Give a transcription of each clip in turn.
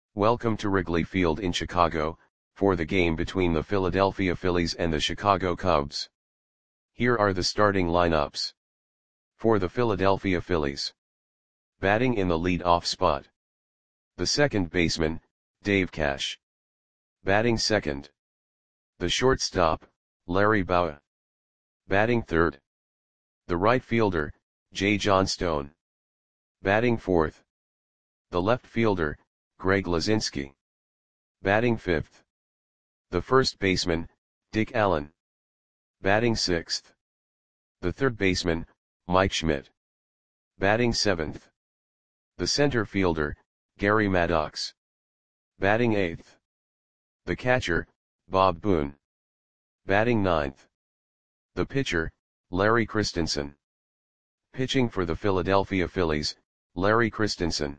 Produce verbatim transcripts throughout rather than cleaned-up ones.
Welcome to Wrigley Field in Chicago, for the game between the Philadelphia Phillies and the Chicago Cubs. Here are the starting lineups. For the Philadelphia Phillies. Batting in the lead-off spot. The second baseman, Dave Cash. Batting second. The shortstop, Larry Bowa. Batting third. The right fielder, Jay Johnstone. Batting fourth. The left fielder, Greg Luzinski. Batting fifth. The first baseman, Dick Allen. Batting sixth. The third baseman, Mike Schmidt. Batting seventh. The center fielder, Gary Maddox. Batting eighth. The catcher, Bob Boone. Batting ninth. The pitcher, Larry Christensen. Pitching for the Philadelphia Phillies, Larry Christensen.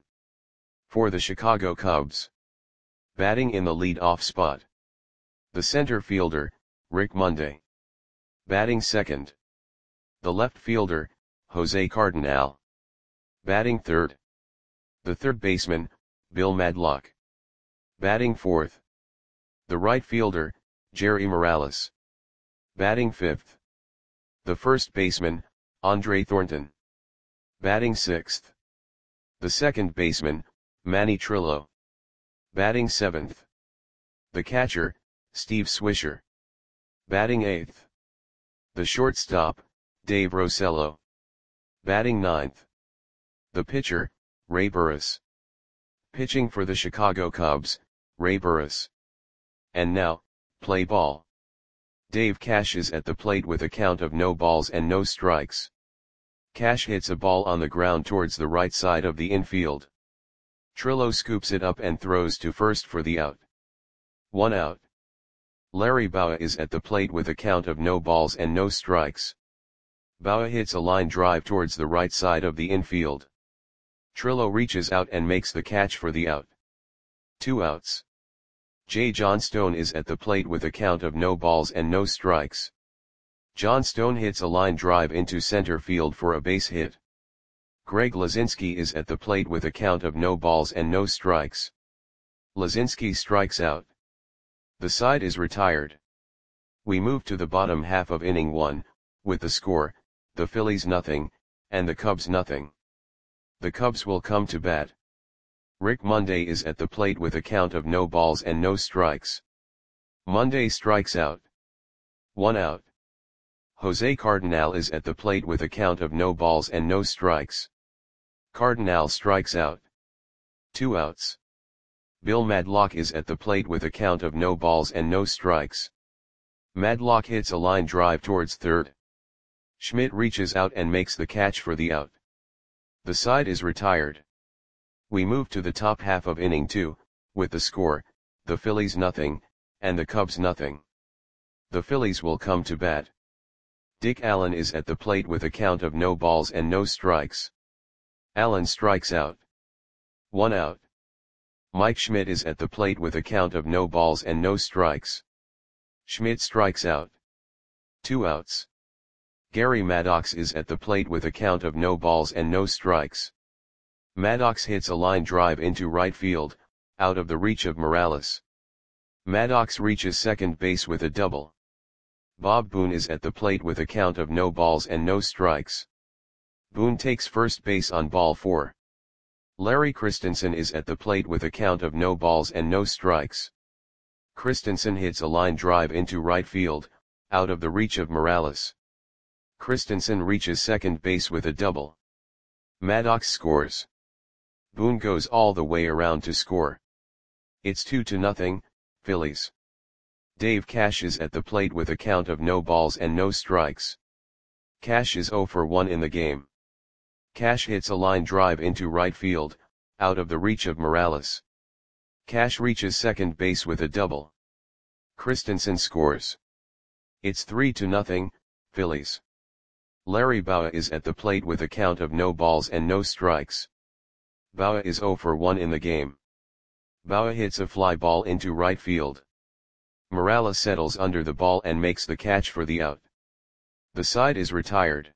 For the Chicago Cubs. Batting in the lead-off spot. The center fielder, Rick Monday. Batting second. The left fielder, Jose Cardinal. Batting third. The third baseman, Bill Madlock. Batting fourth. The right fielder, Jerry Morales. Batting fifth. The first baseman, Andre Thornton. Batting sixth. The second baseman, Manny Trillo. Batting seventh. The catcher, Steve Swisher. Batting eighth. The shortstop, Dave Rosello. Batting ninth. The pitcher, Ray Burris. Pitching for the Chicago Cubs, Ray Burris. And now, play ball. Dave Cash is at the plate with a count of no balls and no strikes. Cash hits a ball on the ground towards the right side of the infield. Trillo scoops it up and throws to first for the out. One out. Larry Bowa is at the plate with a count of no balls and no strikes. Bowa hits a line drive towards the right side of the infield. Trillo reaches out and makes the catch for the out. Two outs. Jay Johnstone is at the plate with a count of no balls and no strikes. Johnstone hits a line drive into center field for a base hit. Greg Luzinski is at the plate with a count of no balls and no strikes. Luzinski strikes out. The side is retired. We move to the bottom half of inning one, with the score, the Phillies nothing, and the Cubs nothing. The Cubs will come to bat. Rick Monday is at the plate with a count of no balls and no strikes. Monday strikes out. One out. Jose Cardinal is at the plate with a count of no balls and no strikes. Cardinal strikes out. Two outs. Bill Madlock is at the plate with a count of no balls and no strikes. Madlock hits a line drive towards third. Schmidt reaches out and makes the catch for the out. The side is retired. We move to the top half of inning two, with the score, the Phillies nothing, and the Cubs nothing. The Phillies will come to bat. Dick Allen is at the plate with a count of no balls and no strikes. Allen strikes out. One out. Mike Schmidt is at the plate with a count of no balls and no strikes. Schmidt strikes out. Two outs. Gary Maddox is at the plate with a count of no balls and no strikes. Maddox hits a line drive into right field, out of the reach of Morales. Maddox reaches second base with a double. Bob Boone is at the plate with a count of no balls and no strikes. Boone takes first base on ball four. Larry Christensen is at the plate with a count of no balls and no strikes. Christensen hits a line drive into right field, out of the reach of Morales. Christensen reaches second base with a double. Maddox scores. Boone goes all the way around to score. It's two to nothing, Phillies. Dave Cash is at the plate with a count of no balls and no strikes. Cash is zero for one in the game. Cash hits a line drive into right field, out of the reach of Morales. Cash reaches second base with a double. Christensen scores. It's three to nothing, Phillies. Larry Bowa is at the plate with a count of no balls and no strikes. Bowa is zero for one in the game. Bowa hits a fly ball into right field. Morales settles under the ball and makes the catch for the out. The side is retired.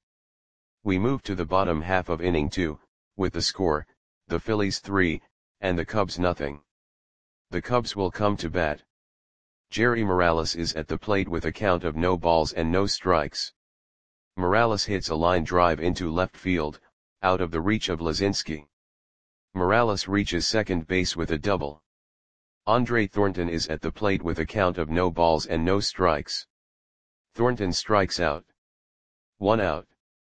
We move to the bottom half of inning two, with the score, the Phillies three, and the Cubs nothing. The Cubs will come to bat. Jerry Morales is at the plate with a count of no balls and no strikes. Morales hits a line drive into left field, out of the reach of Lazinski. Morales reaches second base with a double. Andre Thornton is at the plate with a count of no balls and no strikes. Thornton strikes out. One out.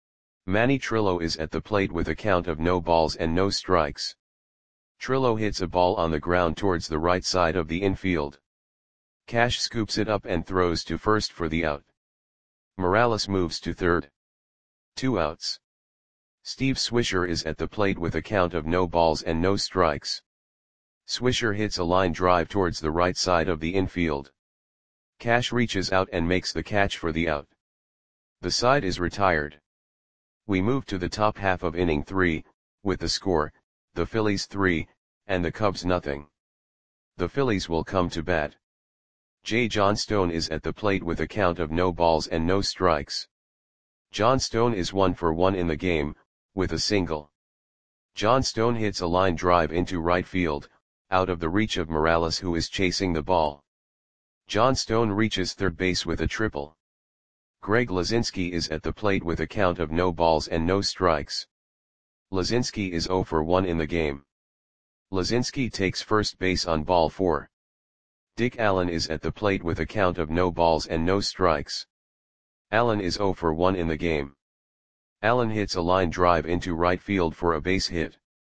Manny Trillo is at the plate with a count of no balls and no strikes. Trillo hits a ball on the ground towards the right side of the infield. Cash scoops it up and throws to first for the out. Morales moves to third. Two outs. Steve Swisher is at the plate with a count of no balls and no strikes. Swisher hits a line drive towards the right side of the infield. Cash reaches out and makes the catch for the out. The side is retired. We move to the top half of inning three, with the score, the Phillies three, and the Cubs nothing. The Phillies will come to bat. J. John Stone is at the plate with a count of no balls and no strikes. John Stone is one for one in the game, with a single. John Stone hits a line drive into right field, out of the reach of Morales who is chasing the ball. John Stone reaches third base with a triple. Greg Lazinski is at the plate with a count of no balls and no strikes. Lazinski is zero for one in the game. Lazinski takes first base on ball four. Dick Allen is at the plate with a count of no balls and no strikes. Allen is zero for one in the game. Allen hits a line drive into right field for a base hit.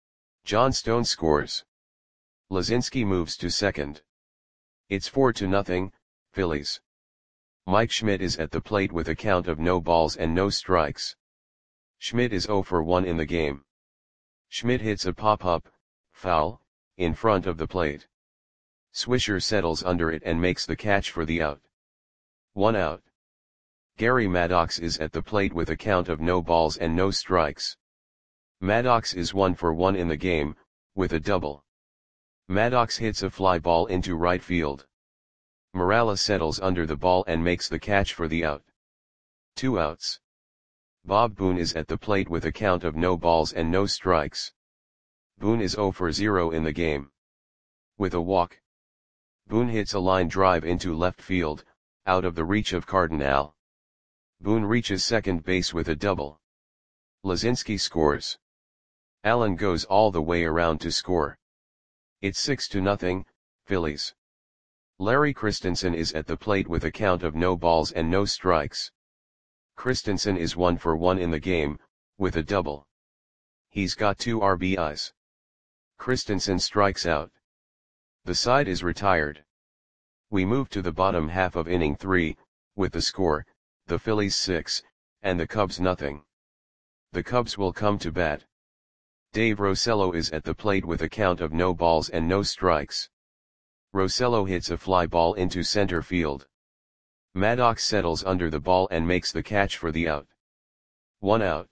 John Stone scores. Lazinski moves to second. It's four to nothing, Phillies. Mike Schmidt is at the plate with a count of no balls and no strikes. Schmidt is zero for one in the game. Schmidt hits a pop-up, foul, in front of the plate. Swisher settles under it and makes the catch for the out. One out. Gary Maddox is at the plate with a count of no balls and no strikes. Maddox is one for one in the game, with a double. Maddox hits a fly ball into right field. Morales settles under the ball and makes the catch for the out. Two outs. Bob Boone is at the plate with a count of no balls and no strikes. Boone is zero for zero in the game. With a walk. Boone hits a line drive into left field, out of the reach of Cardinal. Boone reaches second base with a double. Lazinski scores. Allen goes all the way around to score. It's six to nothing, Phillies. Larry Christensen is at the plate with a count of no balls and no strikes. Christensen is one for one in the game, with a double. He's got two R B Is. Christensen strikes out. The side is retired. We move to the bottom half of inning three, with the score, the Phillies six, and the Cubs nothing. The Cubs will come to bat. Dave Rosello is at the plate with a count of no balls and no strikes. Rosello hits a fly ball into center field. Maddox settles under the ball and makes the catch for the out. One out.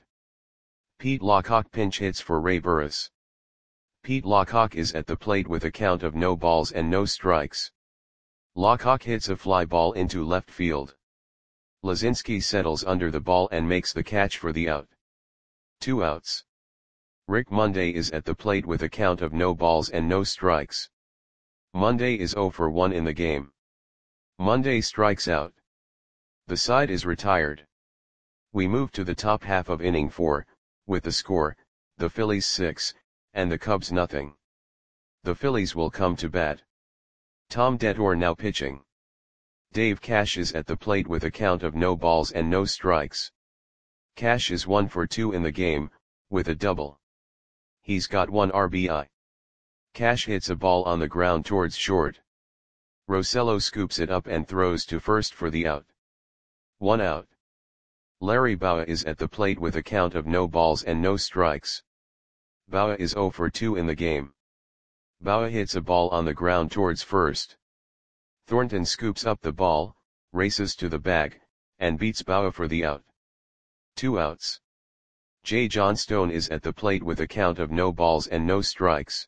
Pete Lockock pinch hits for Ray Burris. Pete Lockock is at the plate with a count of no balls and no strikes. Lockock hits a fly ball into left field. Lazinski settles under the ball and makes the catch for the out. Two outs. Rick Monday is at the plate with a count of no balls and no strikes. Monday is zero for one in the game. Monday strikes out. The side is retired. We move to the top half of inning four, with the score, the Phillies six, and the Cubs nothing. The Phillies will come to bat. Tom Detour now pitching. Dave Cash is at the plate with a count of no balls and no strikes. Cash is one for two in the game, with a double. He's got one R B I. Cash hits a ball on the ground towards short. Rosello scoops it up and throws to first for the out. One out. Larry Bowa is at the plate with a count of no balls and no strikes. Bowa is zero for two in the game. Bowa hits a ball on the ground towards first. Thornton scoops up the ball, races to the bag, and beats Bowa for the out. Two outs. J. John Stone is at the plate with a count of no balls and no strikes.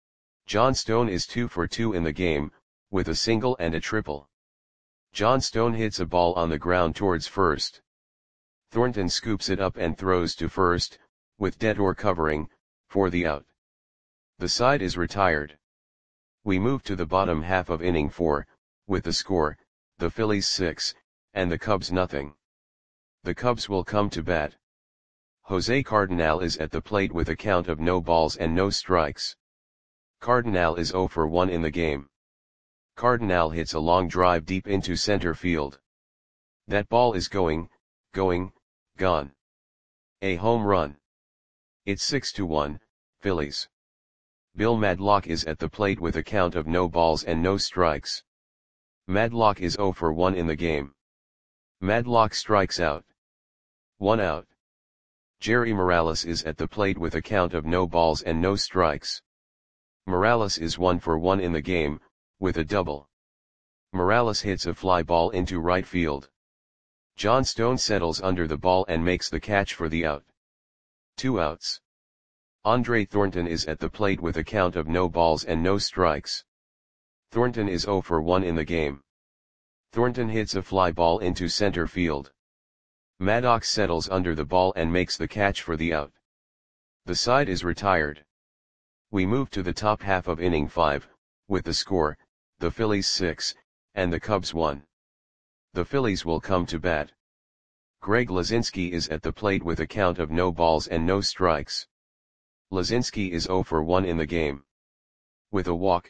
John Stone is two for two in the game, with a single and a triple. John Stone hits a ball on the ground towards first. Thornton scoops it up and throws to first, with Detour covering, for the out. The side is retired. We move to the bottom half of inning four, with the score, the Phillies six, and the Cubs nothing. The Cubs will come to bat. Jose Cardenal is at the plate with a count of no balls and no strikes. Cardenal is zero for one in the game. Cardenal hits a long drive deep into center field. That ball is going, going, gone. A home run. It's six to one, Phillies. Bill Madlock is at the plate with a count of no balls and no strikes. Madlock is zero for one in the game. Madlock strikes out. One out. Jerry Morales is at the plate with a count of no balls and no strikes. Morales is one for one in the game, with a double. Morales hits a fly ball into right field. John Stone settles under the ball and makes the catch for the out. Two outs. Andre Thornton is at the plate with a count of no balls and no strikes. Thornton is zero for one in the game. Thornton hits a fly ball into center field. Maddox settles under the ball and makes the catch for the out. The side is retired. We move to the top half of inning five, with the score, the Phillies six, and the Cubs one. The Phillies will come to bat. Greg Lazinski is at the plate with a count of no balls and no strikes. Lazinski is zero for one in the game. With a walk.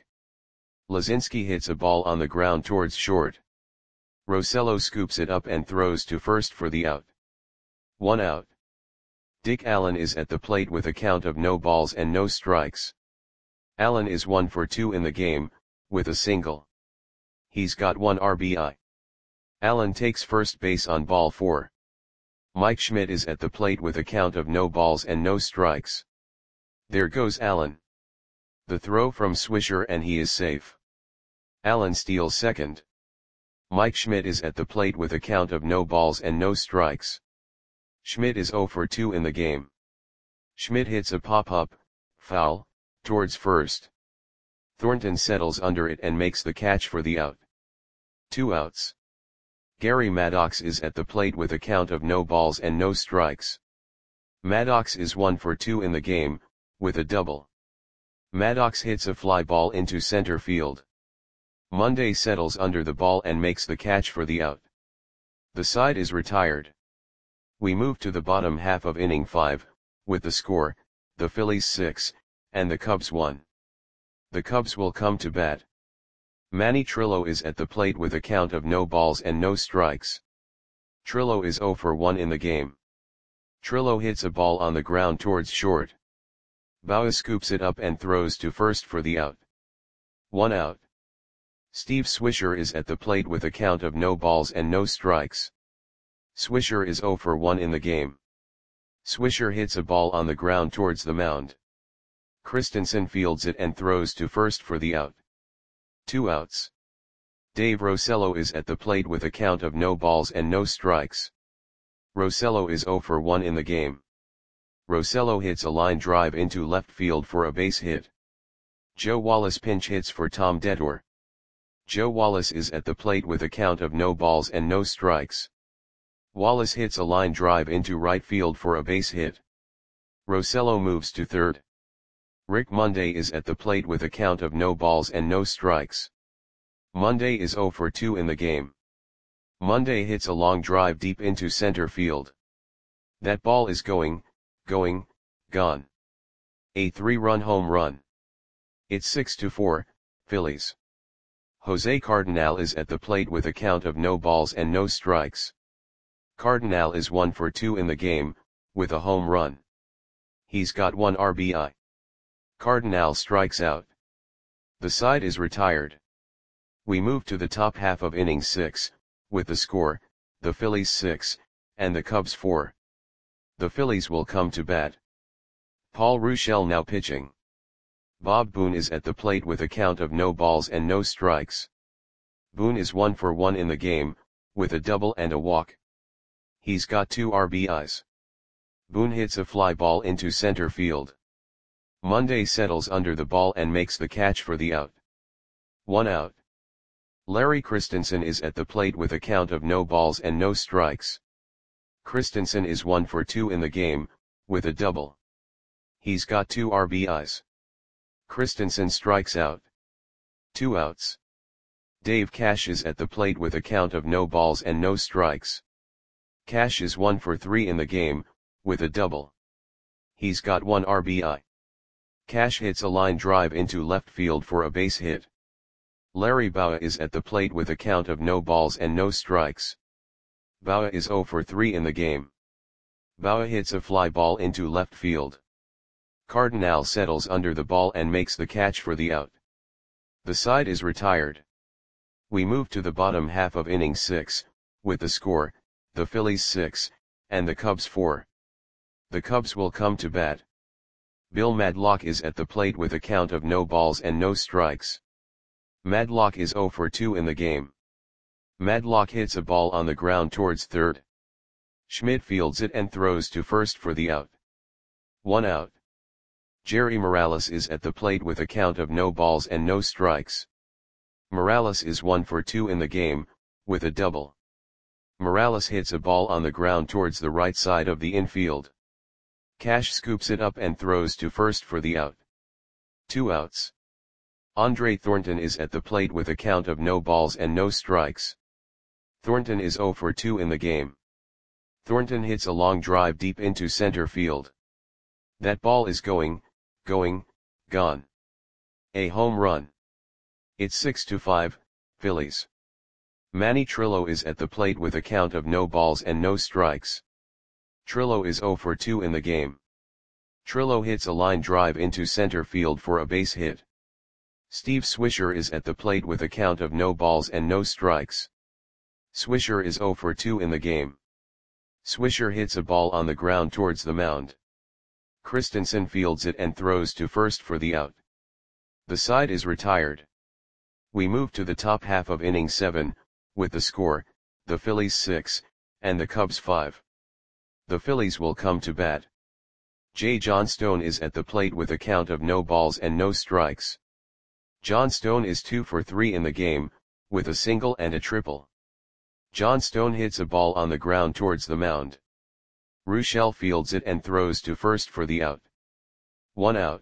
Lazinski hits a ball on the ground towards short. Rosello scoops it up and throws to first for the out. One out. Dick Allen is at the plate with a count of no balls and no strikes. Allen is one for two in the game, with a single. He's got one R B I. Allen takes first base on ball four. Mike Schmidt is at the plate with a count of no balls and no strikes. There goes Allen. The throw from Swisher and he is safe. Allen steals second. Mike Schmidt is at the plate with a count of no balls and no strikes. Schmidt is zero for two in the game. Schmidt hits a pop-up, foul, towards first. Thornton settles under it and makes the catch for the out. Two outs. Gary Maddox is at the plate with a count of no balls and no strikes. Maddox is one for two in the game, with a double. Maddox hits a fly ball into center field. Monday settles under the ball and makes the catch for the out. The side is retired. We move to the bottom half of inning five, with the score, the Phillies six, and the Cubs one. The Cubs will come to bat. Manny Trillo is at the plate with a count of no balls and no strikes. Trillo is zero for one in the game. Trillo hits a ball on the ground towards short. Baua scoops it up and throws to first for the out. One out. Steve Swisher is at the plate with a count of no balls and no strikes. Swisher is zero for one in the game. Swisher hits a ball on the ground towards the mound. Christensen fields it and throws to first for the out. Two outs. Dave Rosello is at the plate with a count of no balls and no strikes. Rosello is zero for one in the game. Rosello hits a line drive into left field for a base hit. Joe Wallace pinch hits for Tom Dettor. Joe Wallace is at the plate with a count of no balls and no strikes. Wallace hits a line drive into right field for a base hit. Rosello moves to third. Rick Monday is at the plate with a count of no balls and no strikes. Monday is zero for two in the game. Monday hits a long drive deep into center field. That ball is going, going, gone. A three-run home run. It's six to four, Phillies. Jose Cardenal is at the plate with a count of no balls and no strikes. Cardenal is one for two in the game, with a home run. He's got one R B I. Cardenal strikes out. The side is retired. We move to the top half of inning six, with the score, the Phillies six, and the Cubs four. The Phillies will come to bat. Paul Ruschel now pitching. Bob Boone is at the plate with a count of no balls and no strikes. Boone is one for one in the game, with a double and a walk. He's got two R B Is. Boone hits a fly ball into center field. Monday settles under the ball and makes the catch for the out. One out. Larry Christensen is at the plate with a count of no balls and no strikes. Christensen is one for two in the game, with a double. He's got two R B Is. Christensen strikes out. Two outs. Dave Cash is at the plate with a count of no balls and no strikes. Cash is one for three in the game, with a double. He's got one R B I. Cash hits a line drive into left field for a base hit. Larry Bowa is at the plate with a count of no balls and no strikes. Bowa is zero for three in the game. Bowa hits a fly ball into left field. Cardinal settles under the ball and makes the catch for the out. The side is retired. We move to the bottom half of inning six, with the score, the Phillies six, and the Cubs four. The Cubs will come to bat. Bill Madlock is at the plate with a count of no balls and no strikes. Madlock is zero for two in the game. Madlock hits a ball on the ground towards third. Schmidt fields it and throws to first for the out. One out. Jerry Morales is at the plate with a count of no balls and no strikes. Morales is one for two in the game, with a double. Morales hits a ball on the ground towards the right side of the infield. Cash scoops it up and throws to first for the out. Two outs. Andre Thornton is at the plate with a count of no balls and no strikes. Thornton is zero for two in the game. Thornton hits a long drive deep into center field. That ball is going, going, gone. A home run. It's six to five, Phillies. Manny Trillo is at the plate with a count of no balls and no strikes. Trillo is zero for two in the game. Trillo hits a line drive into center field for a base hit. Steve Swisher is at the plate with a count of no balls and no strikes. Swisher is zero for two in the game. Swisher hits a ball on the ground towards the mound. Christensen fields it and throws to first for the out. The side is retired. We move to the top half of inning seven, with the score, the Phillies six, and the Cubs five. The Phillies will come to bat. J. John Stone is at the plate with a count of no balls and no strikes. John Stone is two for three in the game, with a single and a triple. John Stone hits a ball on the ground towards the mound. Rochelle fields it and throws to first for the out. One out.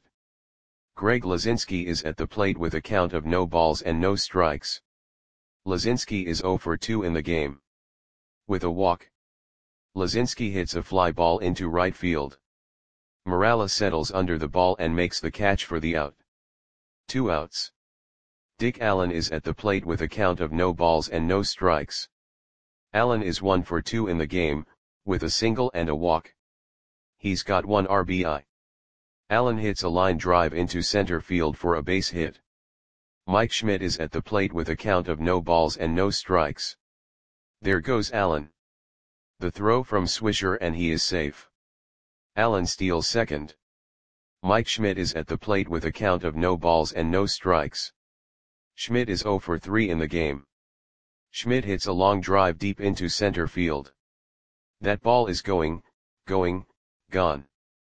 Greg Lazinski is at the plate with a count of no balls and no strikes. Lazinski is zero for two in the game. With a walk. Lazinski hits a fly ball into right field. Morales settles under the ball and makes the catch for the out. Two outs. Dick Allen is at the plate with a count of no balls and no strikes. Allen is one for two in the game, with a single and a walk. He's got one R B I. Allen hits a line drive into center field for a base hit. Mike Schmidt is at the plate with a count of no balls and no strikes. There goes Allen. The throw from Swisher and he is safe. Allen steals second. Mike Schmidt is at the plate with a count of no balls and no strikes. Schmidt is zero for three in the game. Schmidt hits a long drive deep into center field. That ball is going, going, gone.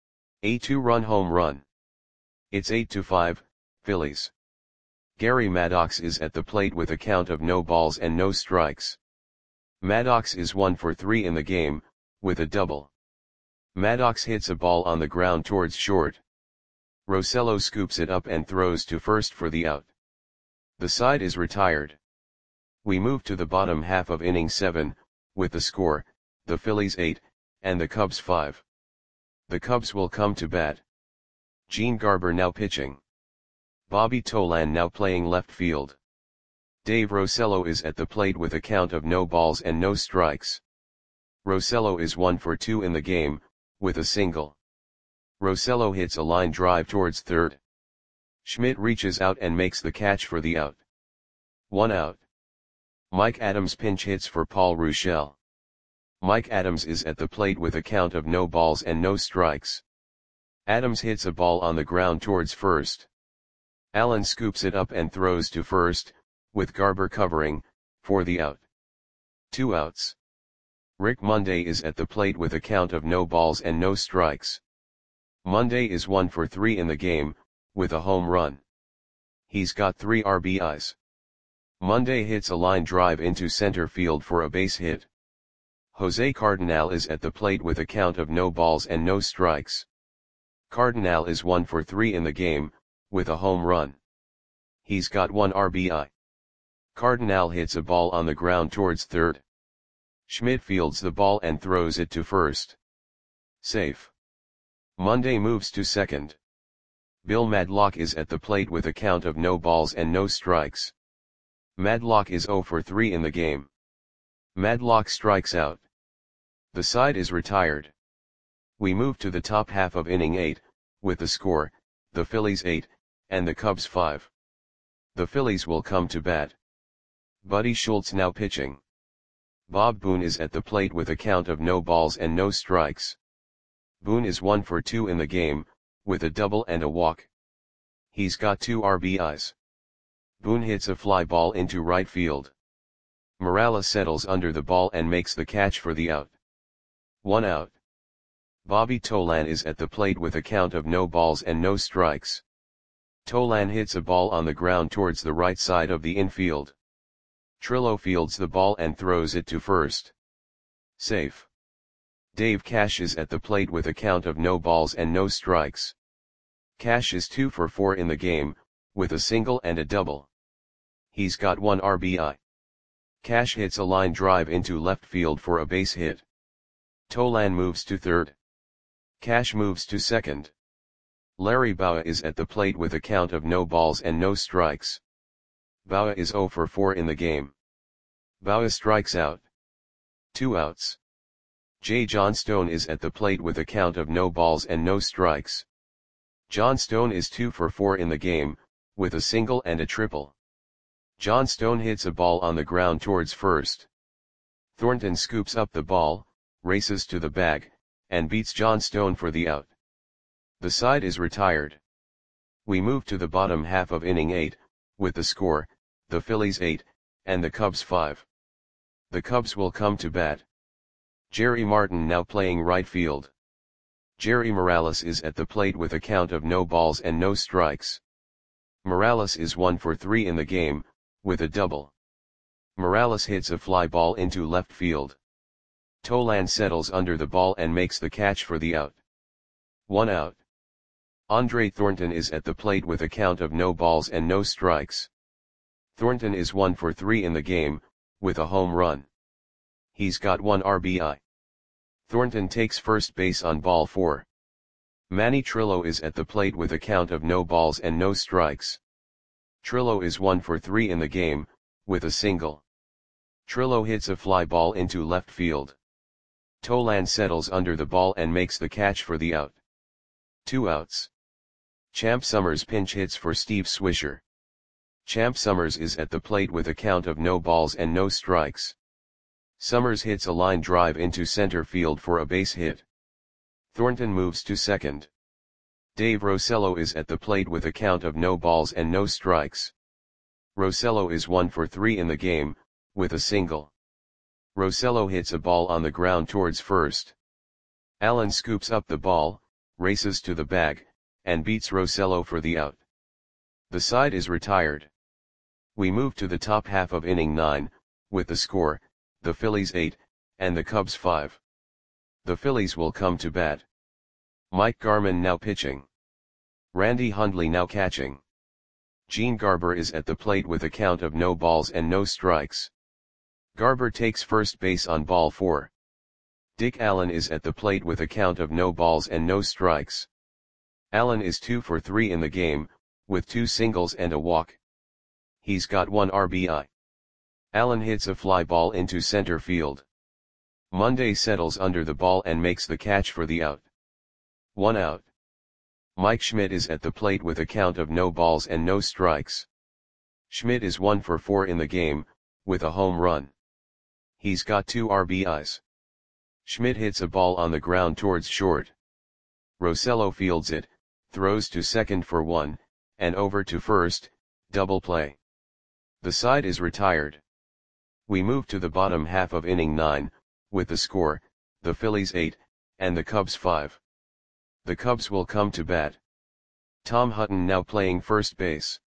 A two-run home run. It's eight to five, Phillies. Gary Maddox is at the plate with a count of no balls and no strikes. Maddox is one for three in the game, with a double. Maddox hits a ball on the ground towards short. Rosello scoops it up and throws to first for the out. The side is retired. We move to the bottom half of inning seven, with the score, the Phillies eight, and the Cubs five. The Cubs will come to bat. Gene Garber now pitching. Bobby Tolan now playing left field. Dave Rosello is at the plate with a count of no balls and no strikes. Rosello is one for two in the game, with a single. Rosello hits a line drive towards third. Schmidt reaches out and makes the catch for the out. One out. Mike Adams pinch hits for Paul Rochelle. Mike Adams is at the plate with a count of no balls and no strikes. Adams hits a ball on the ground towards first. Allen scoops it up and throws to first, with Garber covering, for the out. Two outs. Rick Monday is at the plate with a count of no balls and no strikes. Monday is one for three in the game, with a home run. He's got three R B Is. Monday hits a line drive into center field for a base hit. Jose Cardinal is at the plate with a count of no balls and no strikes. Cardinal is one for three in the game, with a home run. He's got one R B I. Cardinal hits a ball on the ground towards third. Schmidt fields the ball and throws it to first. Safe. Monday moves to second. Bill Madlock is at the plate with a count of no balls and no strikes. Madlock is zero for three in the game. Madlock strikes out. The side is retired. We move to the top half of inning eight, with the score, the Phillies eight, and the Cubs five. The Phillies will come to bat. Buddy Schultz now pitching. Bob Boone is at the plate with a count of no balls and no strikes. Boone is one for two in the game, with a double and a walk. He's got two R B Is. Boone hits a fly ball into right field. Morales settles under the ball and makes the catch for the out. One out. Bobby Tolan is at the plate with a count of no balls and no strikes. Tolan hits a ball on the ground towards the right side of the infield. Trillo fields the ball and throws it to first. Safe. Dave Cash is at the plate with a count of no balls and no strikes. Cash is two for four in the game, with a single and a double. He's got one R B I. Cash hits a line drive into left field for a base hit. Tolan moves to third. Cash moves to second. Larry Bowa is at the plate with a count of no balls and no strikes. Bowa is zero for four in the game. Bowa strikes out. Two outs. J. Johnstone is at the plate with a count of no balls and no strikes. Johnstone is two for four in the game, with a single and a triple. Johnstone hits a ball on the ground towards first. Thornton scoops up the ball, races to the bag, and beats Johnstone for the out. The side is retired. We move to the bottom half of inning eight, with the score, the Phillies eight, and the Cubs five. The Cubs will come to bat. Jerry Martin now playing right field. Jerry Morales is at the plate with a count of no balls and no strikes. Morales is one for three in the game, with a double. Morales hits a fly ball into left field. Tolan settles under the ball and makes the catch for the out. One out. Andre Thornton is at the plate with a count of no balls and no strikes. Thornton is one for three in the game, with a home run. He's got one R B I. Thornton takes first base on ball four. Manny Trillo is at the plate with a count of no balls and no strikes. Trillo is one for three in the game, with a single. Trillo hits a fly ball into left field. Tolan settles under the ball and makes the catch for the out. Two outs. Champ Summers pinch hits for Steve Swisher. Champ Summers is at the plate with a count of no balls and no strikes. Summers hits a line drive into center field for a base hit. Thornton moves to second. Dave Rosello is at the plate with a count of no balls and no strikes. Rosello is one for three in the game, with a single. Rosello hits a ball on the ground towards first. Allen scoops up the ball, races to the bag, and beats Rosello for the out. The side is retired. We move to the top half of inning nine, with the score, the Phillies eight, and the Cubs five. The Phillies will come to bat. Mike Garman now pitching. Randy Hundley now catching. Gene Garber is at the plate with a count of no balls and no strikes. Garber takes first base on ball four. Dick Allen is at the plate with a count of no balls and no strikes. Allen is two for three in the game, with two singles and a walk. He's got one R B I. Allen hits a fly ball into center field. Monday settles under the ball and makes the catch for the out. One out. Mike Schmidt is at the plate with a count of no balls and no strikes. Schmidt is one for four in the game, with a home run. He's got two R B Is. Schmidt hits a ball on the ground towards short. Rosello fields it, throws to second for one, and over to first, double play. The side is retired. We move to the bottom half of inning nine, with the score, the Phillies eight, and the Cubs five. The Cubs will come to bat. Tom Hutton now playing first base.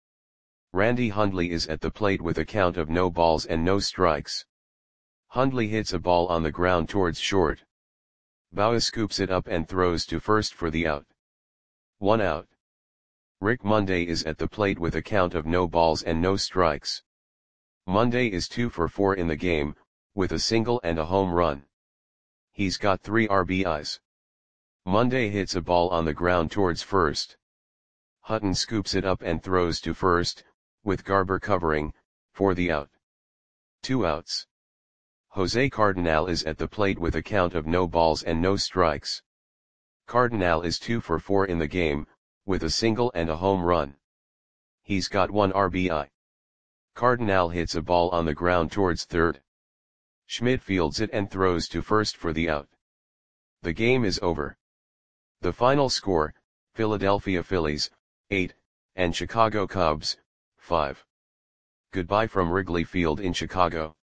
Randy Hundley is at the plate with a count of no balls and no strikes. Hundley hits a ball on the ground towards short. Bowa scoops it up and throws to first for the out. One out. Rick Monday is at the plate with a count of no balls and no strikes. Monday is two for four in the game, with a single and a home run. He's got three R B Is. Monday hits a ball on the ground towards first. Hutton scoops it up and throws to first, with Garber covering, for the out. Two outs. Jose Cardenal is at the plate with a count of no balls and no strikes. Cardenal is two for four in the game, with a single and a home run. He's got one R B I. Cardenal hits a ball on the ground towards third. Schmidt fields it and throws to first for the out. The game is over. The final score, Philadelphia Phillies, eight, and Chicago Cubs, five. Goodbye from Wrigley Field in Chicago.